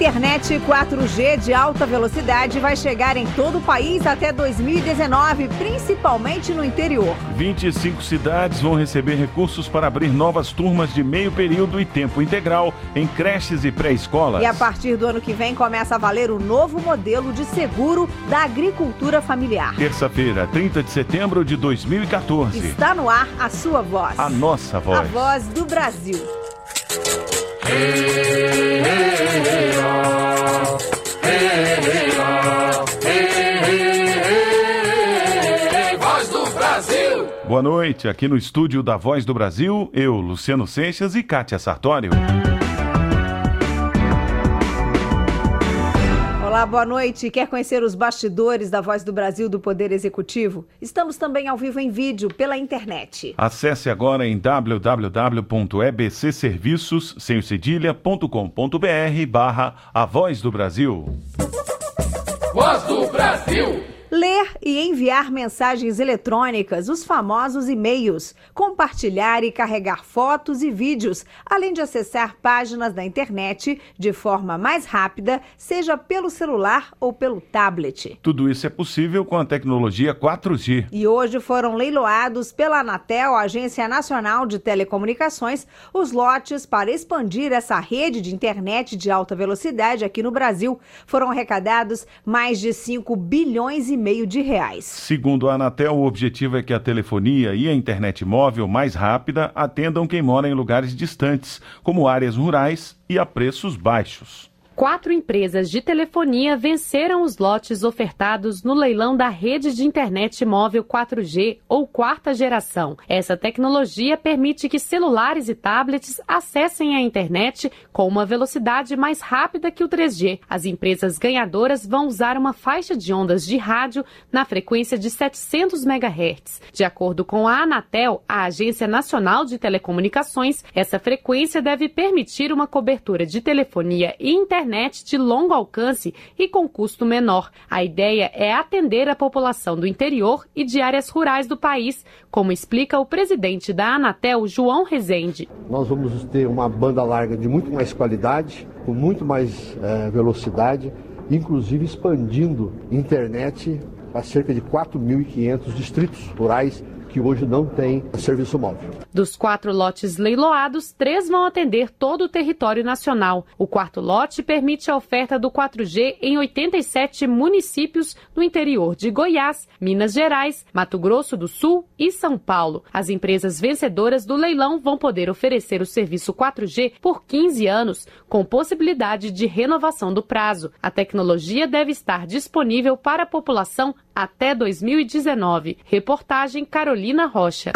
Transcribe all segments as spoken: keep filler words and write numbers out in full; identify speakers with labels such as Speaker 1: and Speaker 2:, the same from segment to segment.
Speaker 1: internet quatro G de alta velocidade vai chegar em todo o país até dois mil e dezenove, principalmente no interior.
Speaker 2: vinte e cinco cidades vão receber recursos para abrir novas turmas de meio período e tempo integral em creches e pré-escolas.
Speaker 1: E a partir do ano que vem começa a valer o novo modelo de seguro da agricultura familiar.
Speaker 2: Terça-feira, trinta de setembro de dois mil e quatorze.
Speaker 1: Está no ar a sua voz.
Speaker 2: A nossa voz.
Speaker 1: A voz do Brasil.
Speaker 3: Hey, hey, hey, oh. Hey, hey, oh. Hey, hey, hey, hey, Voz do Brasil.
Speaker 2: Boa noite, aqui no estúdio da Voz do Brasil, eu, Luciano Seixas e Kátia Sartório.
Speaker 1: Olá, boa noite. Quer conhecer os bastidores da Voz do Brasil do Poder Executivo? Estamos também ao vivo em vídeo pela internet.
Speaker 2: Acesse agora em w w w ponto e b c serviços sem cedilha ponto com ponto b r barra A Voz do Brasil.
Speaker 3: Voz do Brasil.
Speaker 1: Ler e enviar mensagens eletrônicas, os famosos e-mails, compartilhar e carregar fotos e vídeos, além de acessar páginas da internet de forma mais rápida, seja pelo celular ou pelo tablet.
Speaker 2: Tudo isso é possível com a tecnologia quatro G.
Speaker 1: E hoje foram leiloados pela Anatel, Agência Nacional de Telecomunicações, os lotes para expandir essa rede de internet de alta velocidade aqui no Brasil. Foram arrecadados mais de cinco bilhões e meio de reais.
Speaker 2: Segundo a Anatel, o objetivo é que a telefonia e a internet móvel mais rápida atendam quem mora em lugares distantes, como áreas rurais e a preços baixos.
Speaker 4: Quatro empresas de telefonia venceram os lotes ofertados no leilão da rede de internet móvel quatro G ou quarta geração. Essa tecnologia permite que celulares e tablets acessem a internet com uma velocidade mais rápida que o três G. As empresas ganhadoras vão usar uma faixa de ondas de rádio na frequência de setecentos megahertz. De acordo com a Anatel, a Agência Nacional de Telecomunicações, essa frequência deve permitir uma cobertura de telefonia e internet de longo alcance e com custo menor. A ideia é atender a população do interior e de áreas rurais do país, como explica o presidente da Anatel, João Rezende.
Speaker 5: Nós vamos ter uma banda larga de muito mais qualidade, com muito mais é, velocidade, inclusive expandindo internet a cerca de quatro mil e quinhentos distritos rurais que hoje não tem serviço móvel.
Speaker 4: Dos quatro lotes leiloados, três vão atender todo o território nacional. O quarto lote permite a oferta do quatro G em oitenta e sete municípios no interior de Goiás, Minas Gerais, Mato Grosso do Sul e São Paulo. As empresas vencedoras do leilão vão poder oferecer o serviço quatro G por quinze anos, com possibilidade de renovação do prazo. A tecnologia deve estar disponível para a população até dois mil e dezenove. Reportagem Carolina Rocha.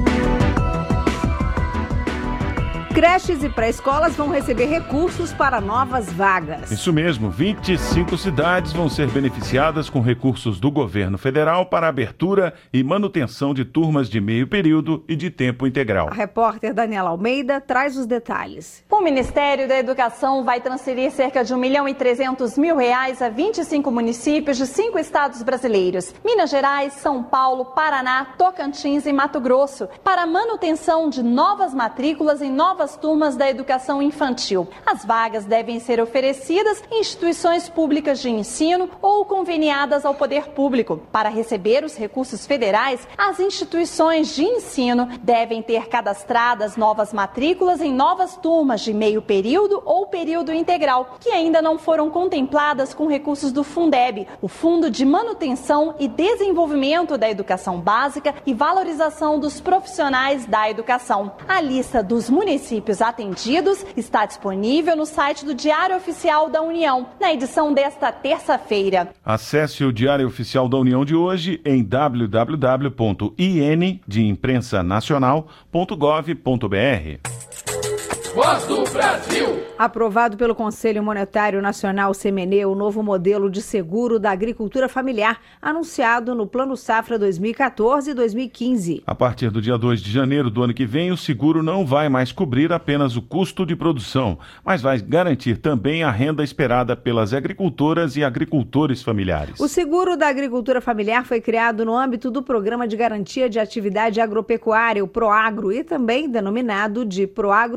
Speaker 1: Creches e pré-escolas vão receber recursos para novas vagas.
Speaker 2: Isso mesmo, vinte e cinco cidades vão ser beneficiadas com recursos do governo federal para abertura e manutenção de turmas de meio período e de tempo integral.
Speaker 1: A repórter Daniela Almeida traz os detalhes.
Speaker 6: O Ministério da Educação vai transferir cerca de um milhão e trezentos mil reais a vinte e cinco municípios de cinco estados brasileiros: Minas Gerais, São Paulo, Paraná, Tocantins e Mato Grosso, para a manutenção de novas matrículas em novas turmas da educação infantil. As vagas devem ser oferecidas em instituições públicas de ensino ou conveniadas ao poder público. Para receber os recursos federais, as instituições de ensino devem ter cadastradas novas matrículas em novas turmas de meio período ou período integral, que ainda não foram contempladas com recursos do Fundeb, o Fundo de Manutenção e Desenvolvimento da Educação Básica e Valorização dos Profissionais da Educação. A lista dos municípios atendidos está disponível no site do Diário Oficial da União, na edição desta terça-feira.
Speaker 2: Acesse o Diário Oficial da União de hoje em w w w ponto i n de imprensa nacional ponto gov ponto b r.
Speaker 3: Voz do Brasil.
Speaker 1: Aprovado pelo Conselho Monetário Nacional, C M N, o novo modelo de seguro da agricultura familiar, anunciado no Plano Safra dois mil e quatorze e dois mil e quinze.
Speaker 2: A partir do dia dois de janeiro do ano que vem, o seguro não vai mais cobrir apenas o custo de produção, mas vai garantir também a renda esperada pelas agricultoras e agricultores familiares.
Speaker 1: O seguro da agricultura familiar foi criado no âmbito do Programa de Garantia de Atividade Agropecuária, o PROAGRO, e também denominado de PROAGRO Mais,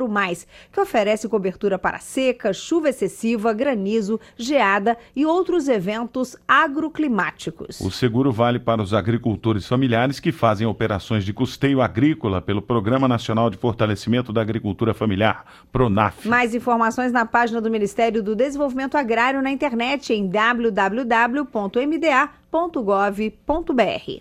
Speaker 1: mais, que oferece cobertura para seca, chuva excessiva, granizo, geada e outros eventos agroclimáticos.
Speaker 2: O seguro vale para os agricultores familiares que fazem operações de custeio agrícola pelo Programa Nacional de Fortalecimento da Agricultura Familiar, PRONAF.
Speaker 1: Mais informações na página do Ministério do Desenvolvimento Agrário na internet em w w w ponto m d a ponto gov ponto b r.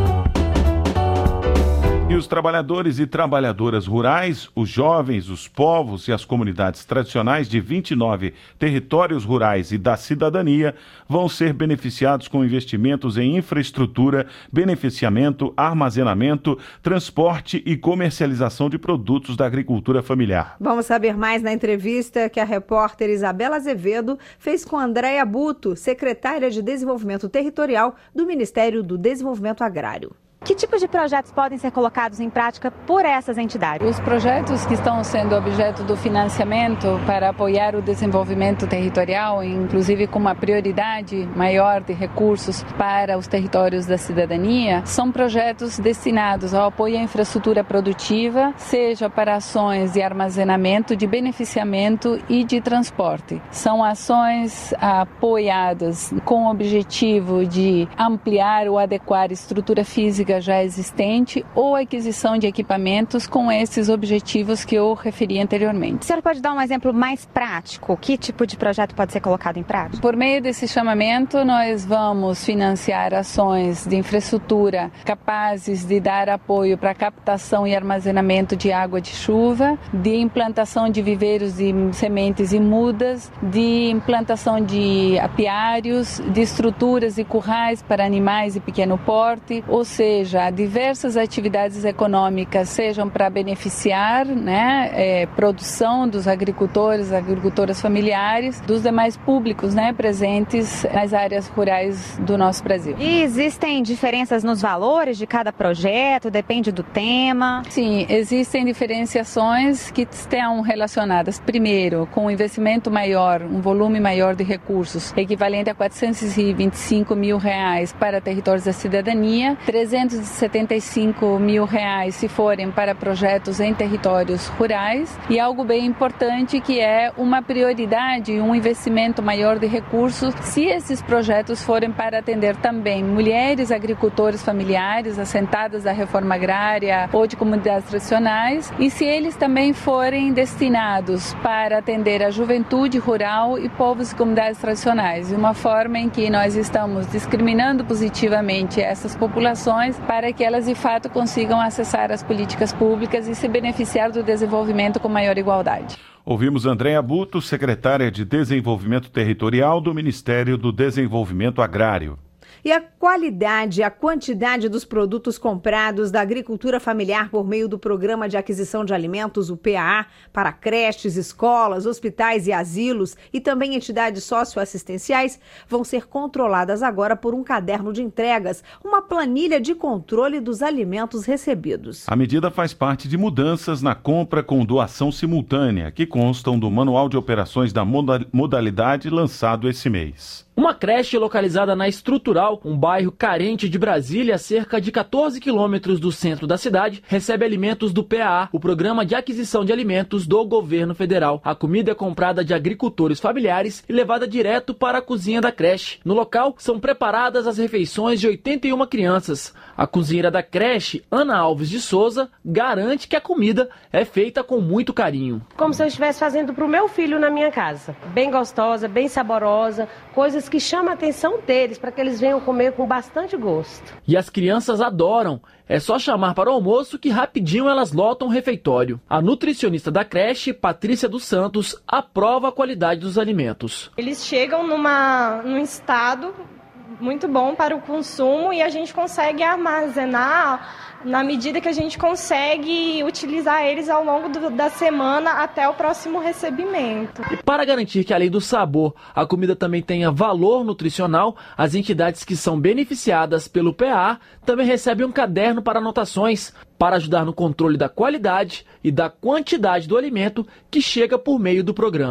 Speaker 2: E os trabalhadores e trabalhadoras rurais, os jovens, os povos e as comunidades tradicionais de vinte e nove territórios rurais e da cidadania vão ser beneficiados com investimentos em infraestrutura, beneficiamento, armazenamento, transporte e comercialização de produtos da agricultura familiar.
Speaker 1: Vamos saber mais na entrevista que a repórter Isabela Azevedo fez com Andréia Buto, secretária de Desenvolvimento Territorial do Ministério do Desenvolvimento Agrário.
Speaker 7: Que tipos de projetos podem ser colocados em prática por essas entidades?
Speaker 8: Os projetos que estão sendo objeto do financiamento para apoiar o desenvolvimento territorial, inclusive com uma prioridade maior de recursos para os territórios da cidadania, são projetos destinados ao apoio à infraestrutura produtiva, seja para ações de armazenamento, de beneficiamento e de transporte. São ações apoiadas com o objetivo de ampliar ou adequar a estrutura física já existente ou aquisição de equipamentos com esses objetivos que eu referi anteriormente.
Speaker 7: A senhora pode dar um exemplo mais prático? Que tipo de projeto pode ser colocado em prática?
Speaker 8: Por meio desse chamamento, nós vamos financiar ações de infraestrutura capazes de dar apoio para a captação e armazenamento de água de chuva, de implantação de viveiros de sementes e mudas, de implantação de apiários, de estruturas e currais para animais de pequeno porte, ou seja, seja, diversas atividades econômicas, sejam para beneficiar, né, é, produção dos agricultores, agricultoras familiares, dos demais públicos, né, presentes nas áreas rurais do nosso Brasil.
Speaker 7: E existem diferenças nos valores de cada projeto? Depende do tema?
Speaker 8: Sim, existem diferenciações que estão relacionadas, primeiro, com um investimento maior, um volume maior de recursos, equivalente a quatrocentos e vinte e cinco mil reais para territórios da cidadania, trezentos e setenta e cinco mil reais se forem para projetos em territórios rurais, e algo bem importante que é uma prioridade, um investimento maior de recursos se esses projetos forem para atender também mulheres agricultores familiares assentadas da reforma agrária ou de comunidades tradicionais, e se eles também forem destinados para atender a juventude rural e povos e comunidades tradicionais, de uma forma em que nós estamos discriminando positivamente essas populações para que elas de fato consigam acessar as políticas públicas e se beneficiar do desenvolvimento com maior igualdade.
Speaker 2: Ouvimos Andréia Buto, secretária de Desenvolvimento Territorial do Ministério do Desenvolvimento Agrário.
Speaker 1: E a qualidade e a quantidade dos produtos comprados da agricultura familiar por meio do Programa de Aquisição de Alimentos, o P A A, para creches, escolas, hospitais e asilos e também entidades socioassistenciais, vão ser controladas agora por um caderno de entregas, uma planilha de controle dos alimentos recebidos.
Speaker 2: A medida faz parte de mudanças na compra com doação simultânea, que constam do Manual de Operações da Modalidade lançado esse mês.
Speaker 9: Uma creche localizada na Estrutural, um bairro carente de Brasília, a cerca de quatorze quilômetros do centro da cidade, recebe alimentos do P A A, o Programa de Aquisição de Alimentos do Governo Federal. A comida é comprada de agricultores familiares e levada direto para a cozinha da creche. No local, são preparadas as refeições de oitenta e uma crianças. A cozinheira da creche, Ana Alves de Souza, garante que a comida é feita com muito carinho.
Speaker 10: Como se eu estivesse fazendo para o meu filho na minha casa. Bem gostosa, bem saborosa, coisas que chamam a atenção deles, para que eles venham comer com bastante gosto.
Speaker 9: E as crianças adoram. É só chamar para o almoço que rapidinho elas lotam o refeitório. A nutricionista da creche, Patrícia dos Santos, aprova a qualidade dos alimentos.
Speaker 11: Eles chegam numa, num estado muito bom para o consumo e a gente consegue armazenar na medida que a gente consegue utilizar eles ao longo do, da semana até o próximo recebimento.
Speaker 9: E para garantir que além do sabor, a comida também tenha valor nutricional, as entidades que são beneficiadas pelo P A A também recebem um caderno para anotações, para ajudar no controle da qualidade e da quantidade do alimento que chega por meio do programa.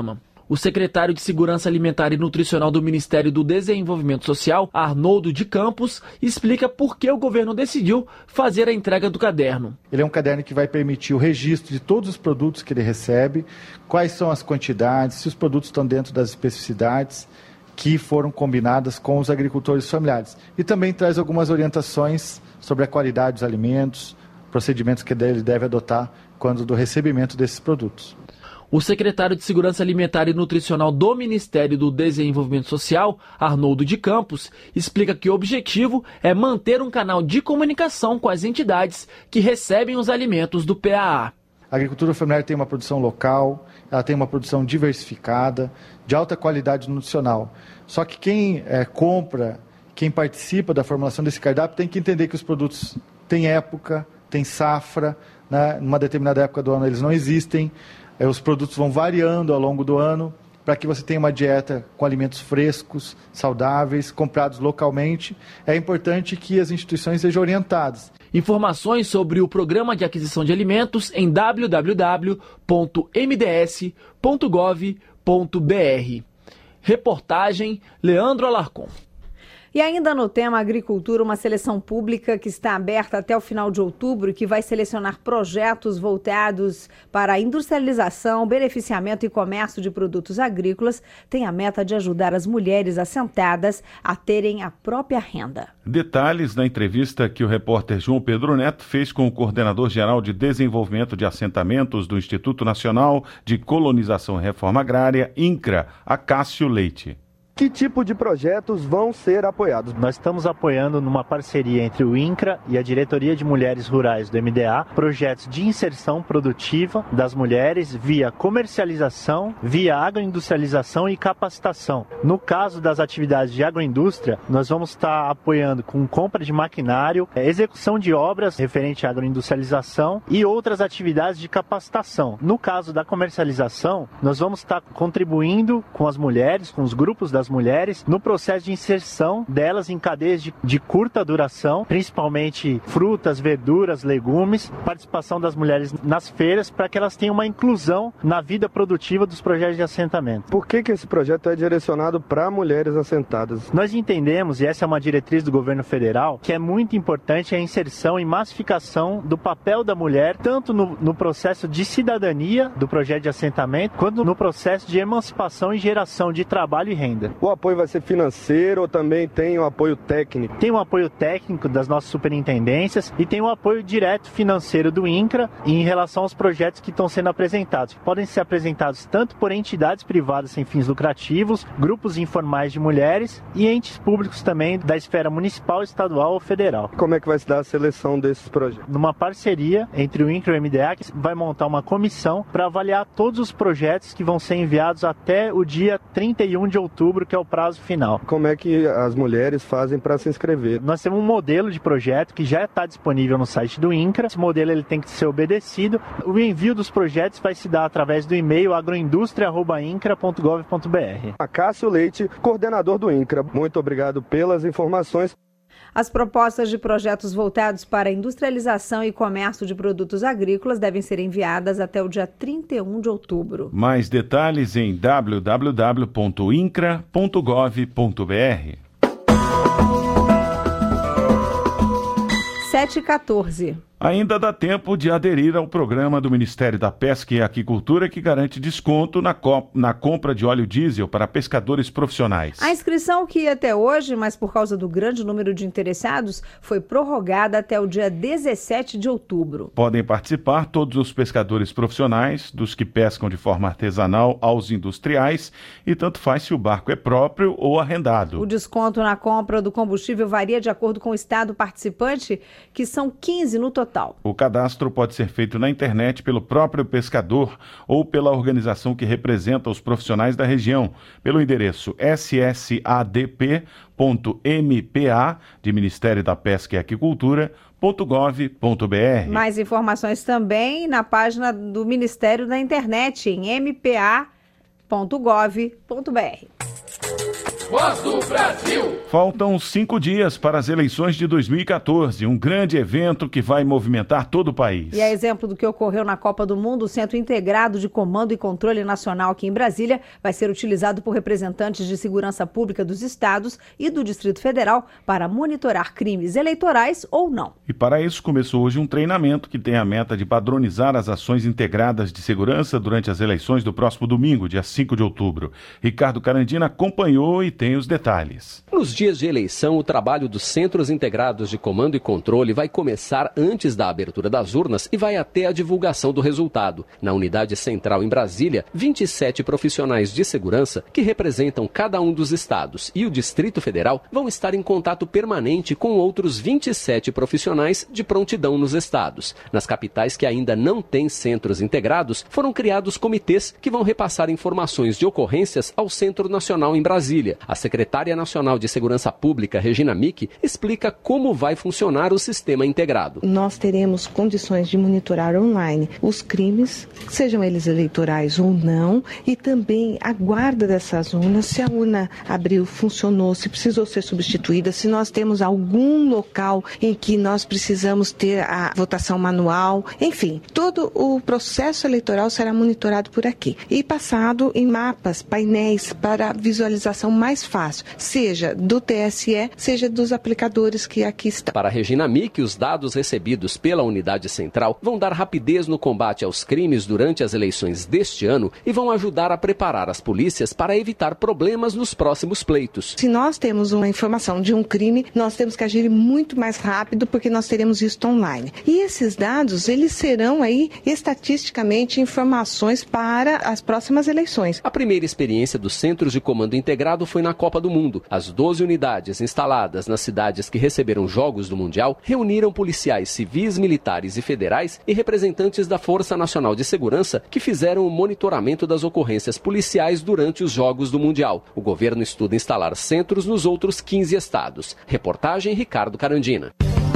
Speaker 9: O secretário de Segurança Alimentar e Nutricional do Ministério do Desenvolvimento Social, Arnoldo de Campos, explica por que o governo decidiu fazer a entrega do caderno.
Speaker 12: Ele é um caderno que vai permitir o registro de todos os produtos que ele recebe, quais são as quantidades, se os produtos estão dentro das especificidades que foram combinadas com os agricultores familiares. E também traz algumas orientações sobre a qualidade dos alimentos, procedimentos que ele deve adotar quando do recebimento desses produtos.
Speaker 9: O secretário de Segurança Alimentar e Nutricional do Ministério do Desenvolvimento Social, Arnoldo de Campos, explica que o objetivo é manter um canal de comunicação com as entidades que recebem os alimentos do P A A.
Speaker 12: A agricultura familiar tem uma produção local, ela tem uma produção diversificada, de alta qualidade nutricional. Só que quem é, compra, quem participa da formulação desse cardápio tem que entender que os produtos têm época, têm safra, né? Numa determinada época do ano eles não existem. Os produtos vão variando ao longo do ano para que você tenha uma dieta com alimentos frescos, saudáveis, comprados localmente. É importante que as instituições sejam orientadas.
Speaker 9: Informações sobre o Programa de Aquisição de Alimentos em w w w ponto m d s ponto gov ponto b r. Reportagem Leandro Alarcon.
Speaker 1: E ainda no tema agricultura, uma seleção pública que está aberta até o final de outubro e que vai selecionar projetos voltados para a industrialização, beneficiamento e comércio de produtos agrícolas, tem a meta de ajudar as mulheres assentadas a terem a própria renda.
Speaker 2: Detalhes na entrevista que o repórter João Pedro Neto fez com o coordenador-geral de Desenvolvimento de Assentamentos do Instituto Nacional de Colonização e Reforma Agrária, INCRA, Acácio Leite.
Speaker 13: Que tipo de projetos vão ser apoiados?
Speaker 14: Nós estamos apoiando numa parceria entre o INCRA e a Diretoria de Mulheres Rurais do M D A, projetos de inserção produtiva das mulheres via comercialização, via agroindustrialização e capacitação. No caso das atividades de agroindústria, nós vamos estar apoiando com compra de maquinário, execução de obras referente à agroindustrialização e outras atividades de capacitação. No caso da comercialização, nós vamos estar contribuindo com as mulheres, com os grupos das mulheres, no processo de inserção delas em cadeias de, de curta duração, principalmente frutas, verduras, legumes, participação das mulheres nas feiras para que elas tenham uma inclusão na vida produtiva dos projetos de assentamento.
Speaker 13: Por que que esse projeto é direcionado para mulheres assentadas?
Speaker 14: Nós entendemos, e essa é uma diretriz do governo federal, que é muito importante a inserção e massificação do papel da mulher, tanto no, no processo de cidadania do projeto de assentamento, quanto no processo de emancipação e geração de trabalho e renda.
Speaker 13: O apoio vai ser financeiro ou também tem o apoio técnico?
Speaker 14: Tem o apoio técnico das nossas superintendências e tem o apoio direto financeiro do INCRA em relação aos projetos que estão sendo apresentados. Podem ser apresentados tanto por entidades privadas sem fins lucrativos, grupos informais de mulheres e entes públicos também da esfera municipal, estadual ou federal.
Speaker 13: Como é que vai se dar a seleção desses projetos?
Speaker 14: Numa parceria entre o INCRA e o M D A, que vai montar uma comissão para avaliar todos os projetos que vão ser enviados até o dia trinta e um de outubro, que é o prazo final.
Speaker 13: Como é que as mulheres fazem para se inscrever?
Speaker 14: Nós temos um modelo de projeto que já está disponível no site do INCRA. Esse modelo ele tem que ser obedecido. O envio dos projetos vai se dar através do e-mail agroindustria arroba incra ponto gov ponto b r.
Speaker 13: Acácio Leite, coordenador do INCRA. Muito obrigado pelas informações.
Speaker 1: As propostas de projetos voltados para a industrialização e comércio de produtos agrícolas devem ser enviadas até o dia trinta e um de outubro.
Speaker 2: Mais detalhes em w w w ponto incra ponto gov ponto b r.
Speaker 1: sete e quatorze.
Speaker 2: Ainda dá tempo de aderir ao programa do Ministério da Pesca e Aquicultura que garante desconto na, co- na compra de óleo diesel para pescadores profissionais.
Speaker 1: A inscrição, que ia até hoje, mas por causa do grande número de interessados, foi prorrogada até o dia dezessete de outubro.
Speaker 2: Podem participar todos os pescadores profissionais, dos que pescam de forma artesanal aos industriais, e tanto faz se o barco é próprio ou arrendado.
Speaker 1: O desconto na compra do combustível varia de acordo com o estado participante, que são quinze no total.
Speaker 2: O cadastro pode ser feito na internet pelo próprio pescador ou pela organização que representa os profissionais da região, pelo endereço s s a d p ponto m p a, de Ministério da Pesca e Aquicultura, ponto gov ponto b r.
Speaker 1: Mais informações também na página do Ministério da Internet, em m p a ponto gov ponto b r.
Speaker 3: Voz do Brasil.
Speaker 2: Faltam cinco dias para as eleições de dois mil e quatorze, um grande evento que vai movimentar todo o país.
Speaker 1: E a exemplo do que ocorreu na Copa do Mundo, o Centro Integrado de Comando e Controle Nacional aqui em Brasília vai ser utilizado por representantes de segurança pública dos estados e do Distrito Federal para monitorar crimes eleitorais ou não.
Speaker 2: E para isso começou hoje um treinamento que tem a meta de padronizar as ações integradas de segurança durante as eleições do próximo domingo, dia cinco de outubro. Ricardo Carandina acompanhou e tem os detalhes.
Speaker 15: Nos dias de eleição, o trabalho dos Centros Integrados de Comando e Controle vai começar antes da abertura das urnas e vai até a divulgação do resultado. Na unidade central em Brasília, vinte e sete profissionais de segurança, que representam cada um dos estados e o Distrito Federal, vão estar em contato permanente com outros vinte e sete profissionais de prontidão nos estados. Nas capitais que ainda não têm centros integrados, foram criados comitês que vão repassar informações de ocorrências ao Centro Nacional em Brasília. A secretária nacional de Segurança Pública, Regina Mick, explica como vai funcionar o sistema integrado.
Speaker 16: Nós teremos condições de monitorar online os crimes, sejam eles eleitorais ou não, e também a guarda dessas urnas, se a urna abriu, funcionou, se precisou ser substituída, se nós temos algum local em que nós precisamos ter a votação manual, enfim, todo o processo eleitoral será monitorado por aqui e passado em mapas, painéis para visualização mais fácil, seja do T S E, seja dos aplicadores que aqui estão.
Speaker 15: Para Regina Mick, os dados recebidos pela unidade central vão dar rapidez no combate aos crimes durante as eleições deste ano e vão ajudar a preparar as polícias para evitar problemas nos próximos pleitos.
Speaker 16: Se nós temos uma informação de um crime, nós temos que agir muito mais rápido porque nós teremos isso online. E esses dados, eles serão aí estatisticamente informações para as próximas eleições.
Speaker 15: A primeira experiência dos Centros de Comando Integrado foi na Copa do Mundo. As doze unidades instaladas nas cidades que receberam jogos do Mundial reuniram policiais civis, militares e federais e representantes da Força Nacional de Segurança que fizeram o monitoramento das ocorrências policiais durante os Jogos do Mundial. O governo estuda instalar centros nos outros quinze estados. Reportagem Ricardo Carandina.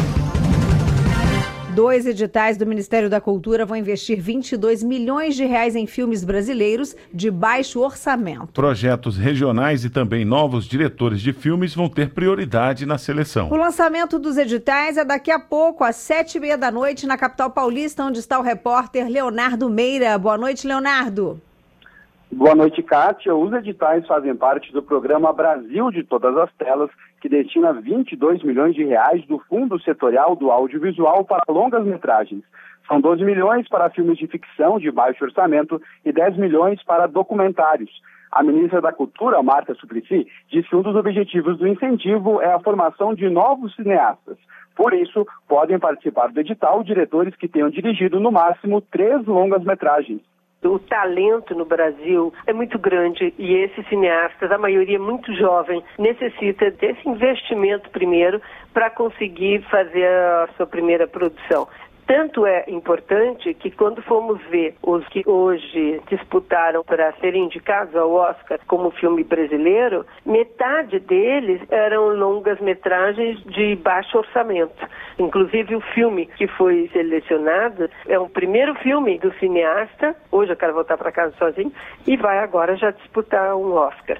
Speaker 1: Dois editais do Ministério da Cultura vão investir vinte e dois milhões de reais em filmes brasileiros de baixo orçamento.
Speaker 2: Projetos regionais e também novos diretores de filmes vão ter prioridade na seleção.
Speaker 1: O lançamento dos editais é daqui a pouco, às sete e meia da noite, na capital paulista, onde está o repórter Leonardo Meira. Boa noite, Leonardo.
Speaker 17: Boa noite, Kátia. Os editais fazem parte do programa Brasil de Todas as Telas, que destina vinte e dois milhões de reais do Fundo Setorial do Audiovisual para longas-metragens. São doze milhões para filmes de ficção de baixo orçamento e dez milhões para documentários. A ministra da Cultura, Marta Suplicy, diz que um dos objetivos do incentivo é a formação de novos cineastas. Por isso, podem participar do edital diretores que tenham dirigido no máximo três longas-metragens.
Speaker 18: O talento no Brasil é muito grande e esses cineastas, a maioria muito jovem, necessita desse investimento primeiro para conseguir fazer a sua primeira produção. Tanto é importante que quando fomos ver os que hoje disputaram para serem indicados ao Oscar como filme brasileiro, metade deles eram longas-metragens de baixo orçamento. Inclusive o filme que foi selecionado é o primeiro filme do cineasta, hoje eu quero voltar para casa sozinho, e vai agora já disputar um Oscar.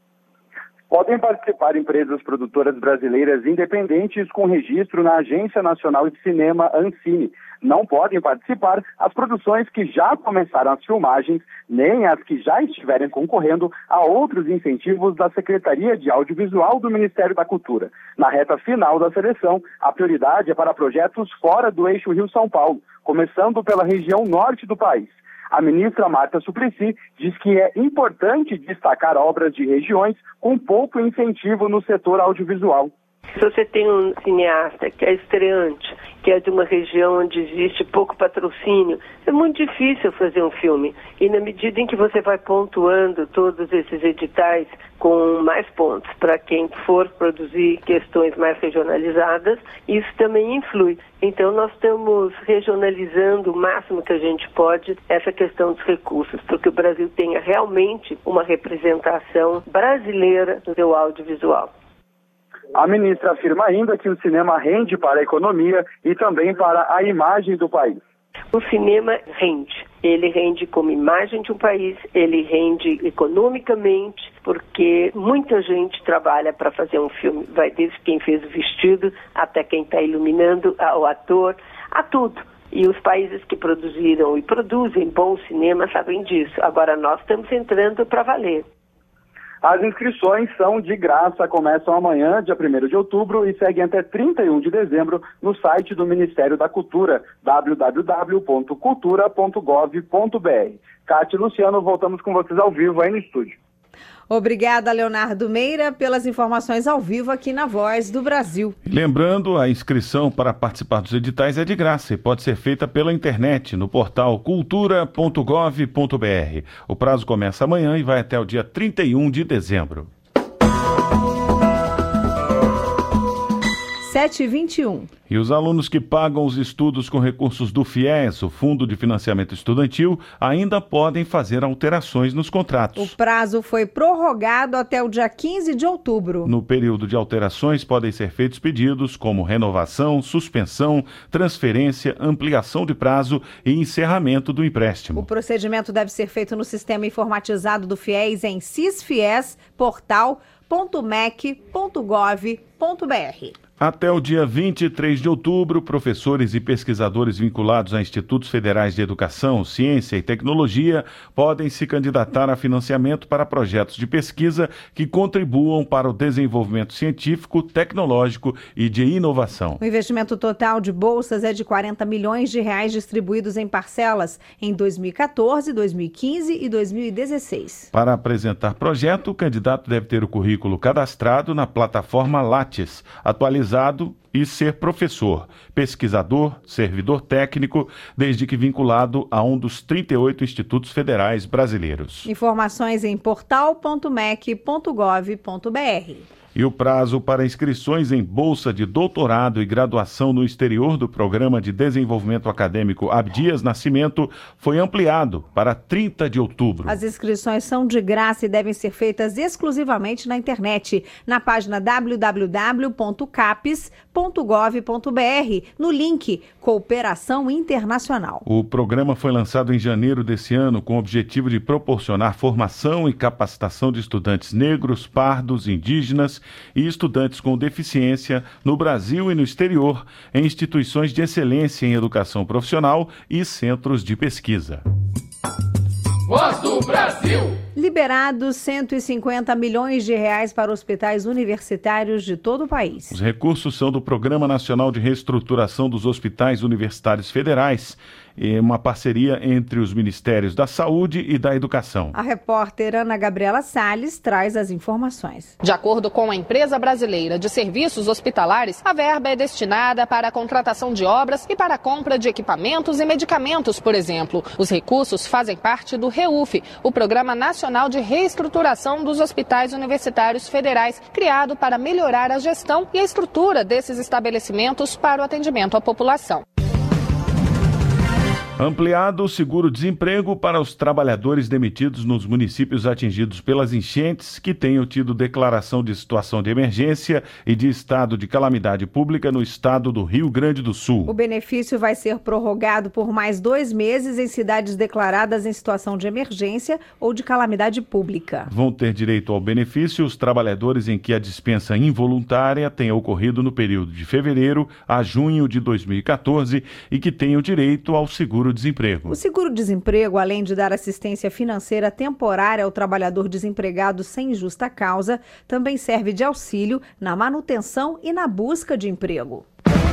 Speaker 17: Podem participar empresas produtoras brasileiras independentes com registro na Agência Nacional de Cinema, Ancine. Não podem participar as produções que já começaram as filmagens, nem as que já estiverem concorrendo a outros incentivos da Secretaria de Audiovisual do Ministério da Cultura. Na reta final da seleção, a prioridade é para projetos fora do eixo Rio-São Paulo, começando pela região norte do país. A ministra Marta Suplicy diz que é importante destacar obras de regiões com pouco incentivo no setor audiovisual.
Speaker 18: Se você tem um cineasta que é estreante, que é de uma região onde existe pouco patrocínio, é muito difícil fazer um filme. E na medida em que você vai pontuando todos esses editais com mais pontos para quem for produzir questões mais regionalizadas, isso também influi. Então nós estamos regionalizando o máximo que a gente pode essa questão dos recursos, para que o Brasil tenha realmente uma representação brasileira no seu audiovisual.
Speaker 17: A ministra afirma ainda que o cinema rende para a economia e também para a imagem do país.
Speaker 18: O cinema rende. Ele rende como imagem de um país, ele rende economicamente, porque muita gente trabalha para fazer um filme. Vai desde quem fez o vestido, até quem está iluminando, o ator, a tudo. E os países que produziram e produzem bom cinema sabem disso. Agora nós estamos entrando para valer.
Speaker 17: As inscrições são de graça, começam amanhã, dia primeiro de outubro, e seguem até trinta e um de dezembro no site do Ministério da Cultura, w w w ponto cultura ponto gov ponto b r. Cátia e Luciano, voltamos com vocês ao vivo aí no estúdio.
Speaker 1: Obrigada, Leonardo Meira, pelas informações ao vivo aqui na Voz do Brasil.
Speaker 2: Lembrando, a inscrição para participar dos editais é de graça e pode ser feita pela internet no portal cultura ponto gov ponto b r. O prazo começa amanhã e vai até o dia trinta e um de dezembro.
Speaker 1: sete e vinte e um.
Speaker 2: E os alunos que pagam os estudos com recursos do FIES, o Fundo de Financiamento Estudantil, ainda podem fazer alterações nos contratos.
Speaker 1: O prazo foi prorrogado até o dia quinze de outubro.
Speaker 2: No período de alterações podem ser feitos pedidos como renovação, suspensão, transferência, ampliação de prazo e encerramento do empréstimo.
Speaker 1: O procedimento deve ser feito no sistema informatizado do FIES em cisfies portal ponto mec ponto gov ponto b r.
Speaker 2: Até o dia vinte e três de outubro, professores e pesquisadores vinculados a institutos federais de educação, ciência e tecnologia podem se candidatar a financiamento para projetos de pesquisa que contribuam para o desenvolvimento científico, tecnológico e de inovação.
Speaker 1: O investimento total de bolsas é de quarenta milhões de reais distribuídos em parcelas em dois mil e quatorze, dois mil e quinze e dois mil e dezesseis.
Speaker 2: Para apresentar projeto, o candidato deve ter o currículo cadastrado na plataforma Lattes, atualizado e ser professor, pesquisador, servidor técnico, desde que vinculado a um dos trinta e oito institutos federais brasileiros.
Speaker 1: Informações em portal ponto mec ponto gov ponto b r.
Speaker 2: E o prazo para inscrições em bolsa de doutorado e graduação no exterior do Programa de Desenvolvimento Acadêmico Abdias Nascimento foi ampliado para trinta de outubro.
Speaker 1: As inscrições são de graça e devem ser feitas exclusivamente na internet, na página w w w ponto capes ponto gov ponto b r, no link Cooperação Internacional.
Speaker 2: O programa foi lançado em janeiro desse ano com o objetivo de proporcionar formação e capacitação de estudantes negros, pardos, indígenas e estudantes com deficiência no Brasil e no exterior, em instituições de excelência em educação profissional e centros de pesquisa.
Speaker 3: Voz do Brasil!
Speaker 1: Liberados cento e cinquenta milhões de reais para hospitais universitários de todo o país.
Speaker 2: Os recursos são do Programa Nacional de Reestruturação dos Hospitais Universitários Federais, e uma parceria entre os Ministérios da Saúde e da Educação.
Speaker 1: A repórter Ana Gabriela Salles traz as informações.
Speaker 19: De acordo com a Empresa Brasileira de Serviços Hospitalares, a verba é destinada para a contratação de obras e para a compra de equipamentos e medicamentos, por exemplo. Os recursos fazem parte do REUF, o Programa Nacional de Reestruturação dos Hospitais Universitários Federais, criado para melhorar a gestão e a estrutura desses estabelecimentos para o atendimento à população.
Speaker 2: Ampliado o seguro-desemprego para os trabalhadores demitidos nos municípios atingidos pelas enchentes que tenham tido declaração de situação de emergência e de estado de calamidade pública no estado do Rio Grande do Sul.
Speaker 1: O benefício vai ser prorrogado por mais dois meses em cidades declaradas em situação de emergência ou de calamidade pública.
Speaker 2: Vão ter direito ao benefício os trabalhadores em que a dispensa involuntária tenha ocorrido no período de fevereiro a junho de dois mil e quatorze e que tenham direito ao seguro Desemprego.
Speaker 1: O seguro-desemprego, além de dar assistência financeira temporária ao trabalhador desempregado sem justa causa, também serve de auxílio na manutenção e na busca de emprego.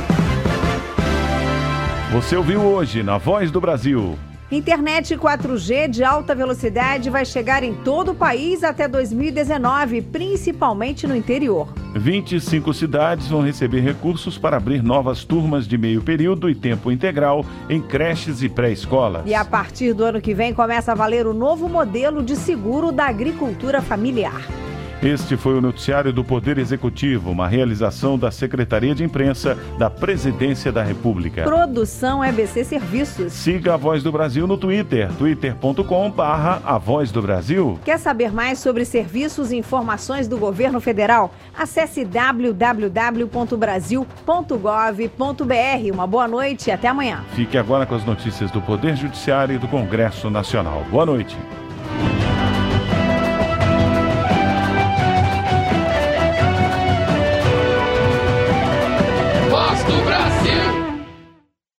Speaker 2: Você ouviu hoje na Voz do Brasil.
Speaker 1: Internet quatro G de alta velocidade vai chegar em todo o país até dois mil e dezenove, principalmente no interior.
Speaker 2: vinte e cinco cidades vão receber recursos para abrir novas turmas de meio período e tempo integral em creches e pré-escolas.
Speaker 1: E a partir do ano que vem começa a valer o novo modelo de seguro da agricultura familiar.
Speaker 2: Este foi o noticiário do Poder Executivo, uma realização da Secretaria de Imprensa da Presidência da República.
Speaker 1: Produção E B C Serviços.
Speaker 2: Siga a Voz do Brasil no Twitter, twitter ponto com barra A Voz do Brasil.
Speaker 1: Quer saber mais sobre serviços e informações do governo federal? Acesse w w w ponto brasil ponto gov ponto b r. Uma boa noite e até amanhã.
Speaker 2: Fique agora com as notícias do Poder Judiciário e do Congresso Nacional. Boa noite.